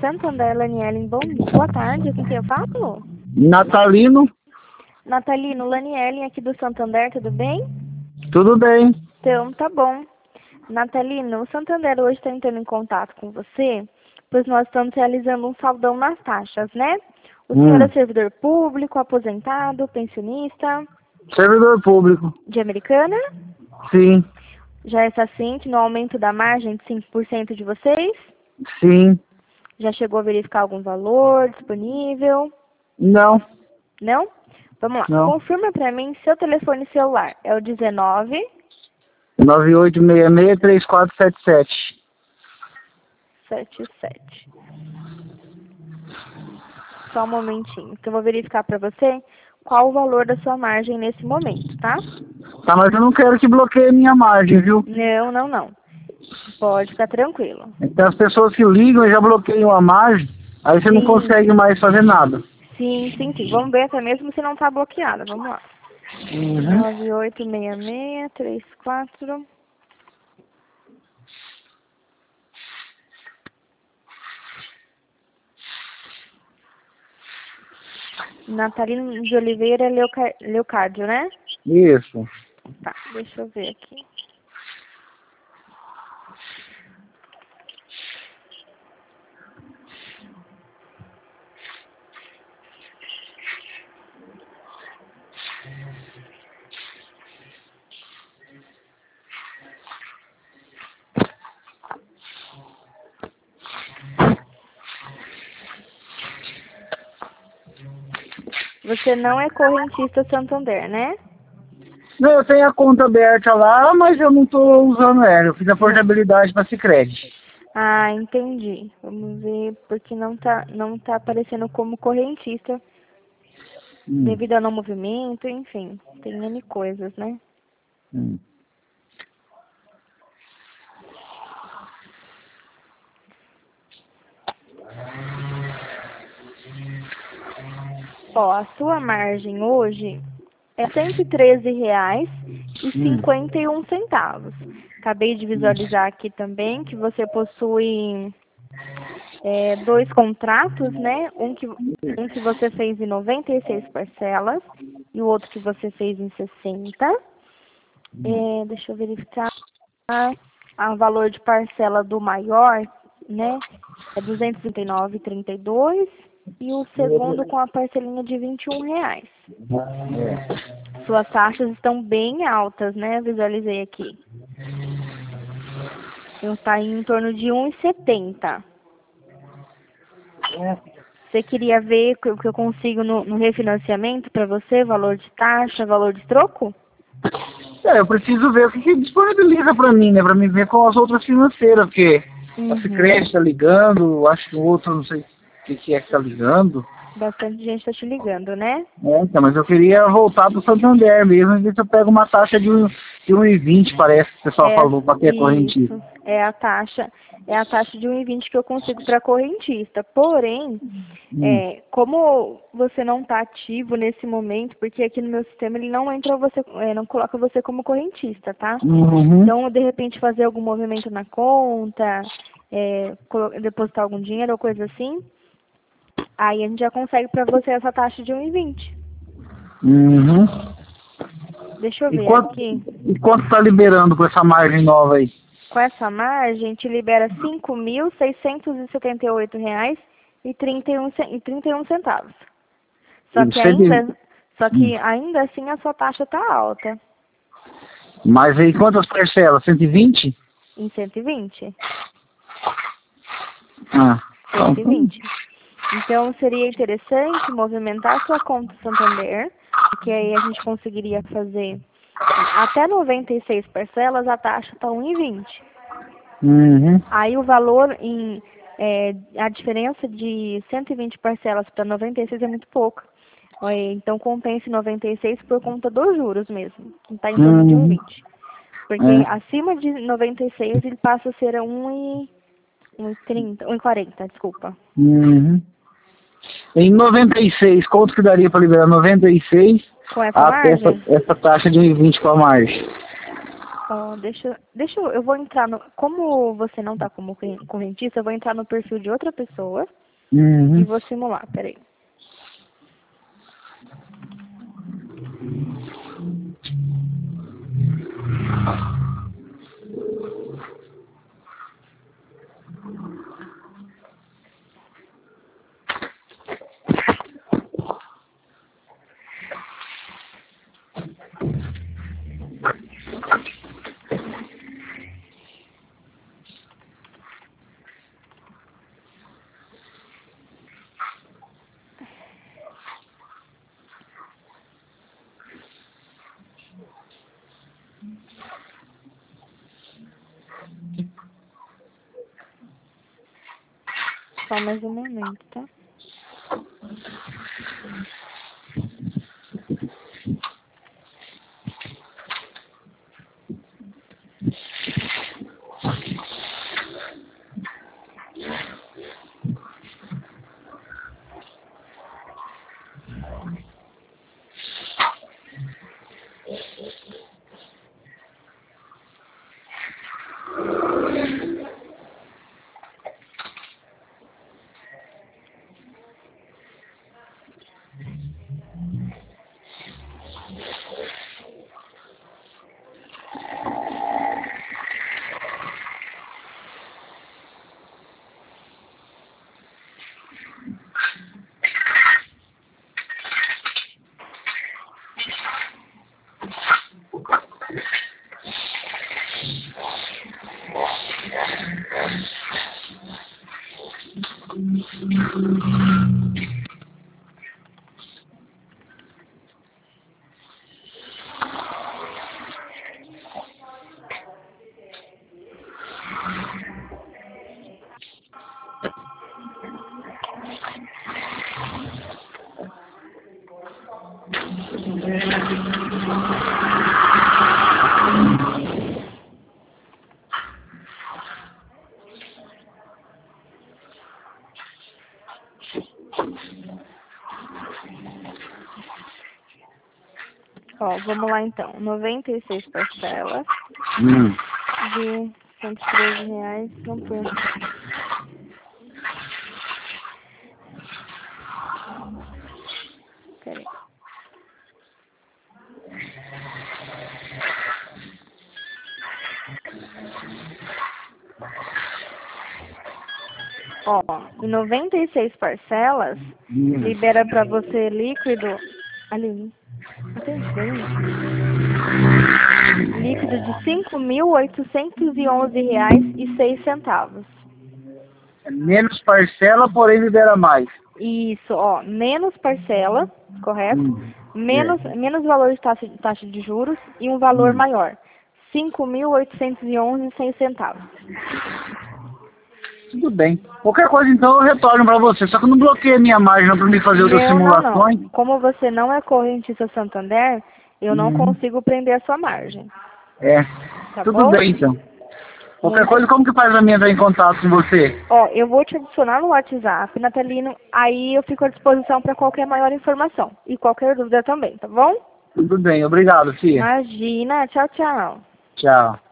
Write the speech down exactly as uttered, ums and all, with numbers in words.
Santander Lanielen, bom, boa tarde, com quem eu falo? Natalino. Natalino, Lanielen aqui do Santander, tudo bem? Tudo bem. Então, tá bom. Natalino, o Santander hoje está entrando em contato com você, pois nós estamos realizando um saldão nas taxas, né? O senhor Hum. é servidor público, aposentado, pensionista, Servidor público. de Americana? Sim. Já está ciente no aumento da margem de cinco por cento de vocês? Sim. Já chegou a verificar algum valor disponível? Não. Não? Vamos lá. Não. Confirma para mim seu telefone celular. É o dezenove nove oito seis seis, três quatro sete sete. setenta e sete. Só um momentinho, que eu vou verificar para você qual o valor da sua margem nesse momento, tá? Tá, mas eu não quero que bloqueie minha margem, viu? Não, não, não. Pode ficar tranquilo. Então as pessoas que ligam já bloqueiam a margem, aí você Sim. não consegue mais fazer nada. Sim, sim, sim. Vamos ver até mesmo se não está bloqueada. Vamos lá. Uhum. nove oito seis seis, três quatro. Natalino de Oliveira Leuca... Leocádio, né? Isso. Tá, deixa eu ver aqui. Você não é correntista Santander, né? Não, eu tenho a conta aberta lá, mas eu não tô usando ela. Eu fiz a portabilidade para Sicredi. Ah, entendi. Vamos ver, porque não tá, não tá aparecendo como correntista, Hum. devido ao não movimento, enfim, tem N coisas, né? Hum. Ó, a sua margem hoje é cento e treze reais e cinquenta e um centavos. Acabei de visualizar aqui também que você possui é, dois contratos, né? Um que, um que você fez em noventa e seis parcelas e o outro que você fez em sessenta. É, deixa eu verificar. O valor de parcela do maior, né? É duzentos e trinta e nove reais e trinta e dois centavos. E o segundo com a parcelinha de vinte e um reais. Suas taxas estão bem altas, né? Visualizei aqui. Está em torno de um real e setenta centavos. Você queria ver o que eu consigo no, no refinanciamento para você? Valor de taxa, valor de troco? É, eu preciso ver o que, que disponibiliza para mim, né? Para mim ver com as outras financeiras, porque Uhum. a Sicredi tá ligando, acho que o outro, não sei o que, que é que tá ligando. Bastante gente está te ligando, né? É, então, mas eu queria voltar pro Santander mesmo, e ver se eu pego uma taxa de um de um e vinte, parece que o pessoal É, falou, para ter correntista. isso, é a taxa, é a taxa de um e vinte que eu consigo para correntista. Porém, Hum. é, como você não está ativo nesse momento, porque aqui no meu sistema ele não entra você, é, não coloca você como correntista, tá? Uhum. Então, de repente fazer algum movimento na conta, é, depositar algum dinheiro ou coisa assim, aí a gente já consegue para você essa taxa de um e vinte. Uhum. Deixa eu E ver quanto, aqui. e quanto tá liberando com essa margem nova aí? Com essa margem, te libera cinco mil seiscentos e setenta e oito reais e trinta e um centavos. Só que ainda, só que ainda assim a sua taxa tá alta, Mas aí quantas parcelas? cento e vinte? em cento e vinte. Ah. cento e vinte. Então seria interessante movimentar a sua conta Santander, porque aí a gente conseguiria fazer até noventa e seis parcelas, a taxa está um e vinte. Uhum. Aí o valor em é, a diferença de cento e vinte parcelas para noventa e seis é muito pouca. Então compensa noventa e seis por conta dos juros mesmo, que está em torno de um e vinte. Porque É. acima de noventa e seis ele passa a ser um e trinta, um e quarenta, desculpa. Uhum. Em noventa e seis, quanto que daria para liberar noventa e seis Com essa até essa, margem? essa taxa de um e vinte com a margem? Ó, deixa, deixa eu, eu vou entrar no, como você não tá como corren- correntista, eu vou entrar no perfil de outra pessoa e Uhum. vou simular, peraí. Só mais um momento, tá? Ó, vamos lá então. noventa e seis parcelas Hum. de cento e treze reais. Não foi. Peraí. Ó, em noventa e seis parcelas, Hum. libera pra você líquido. Ali. Atendente. Líquido de cinco mil oitocentos e onze reais e seis centavos. Menos parcela, porém libera mais. Isso, ó, menos parcela, correto? Hum. Menos, menos valor de taxa, taxa de juros e um valor Hum. maior. cinco mil oitocentos e onze e seis centavos. Tudo bem. Qualquer coisa, então, eu retorno para você. Só que eu não bloqueei a minha margem para me fazer outras Não, não, simulações. não. Como você não é correntista Santander, eu não Hum. consigo prender a sua margem. É. Tá Tudo bom? bem, então. Qualquer Muito. coisa, como que faz a minha entrar em contato com você? Ó, eu vou te adicionar no WhatsApp, Natalino, aí eu fico à disposição para qualquer maior informação. E qualquer dúvida também, tá bom? Tudo bem. Obrigado, filha. Imagina, tchau, tchau. Tchau.